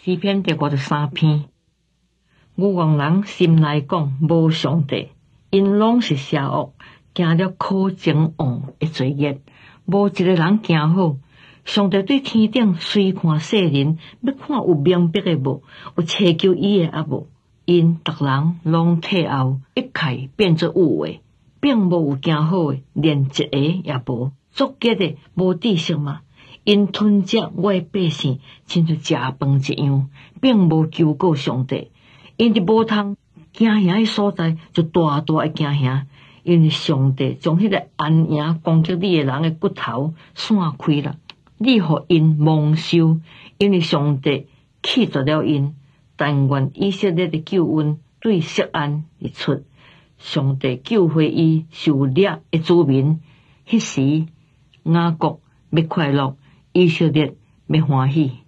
诗篇第53篇，愚妄人心内讲无上帝，因拢是邪恶，行了可憎恶的罪孽，无一个人行好。上帝对天顶随看世人，要看有明白的无，有祈求伊的也无。因逐人拢退后，一切变作有为，并无有行好的，连一个也无。作孽的无知识嘛，因吞食我的百姓，亲像食饭一样，并无求告上帝。因伫无通行遐的所在，就大大的行遐，因为上帝将迄个安营攻击你的人的骨头散开了，你互因蒙羞，因为上帝弃绝了因。但愿以色列的救恩对錫安而出，上帝救回伊受掠的子民。迄时雅各要快乐，以色列要欢喜。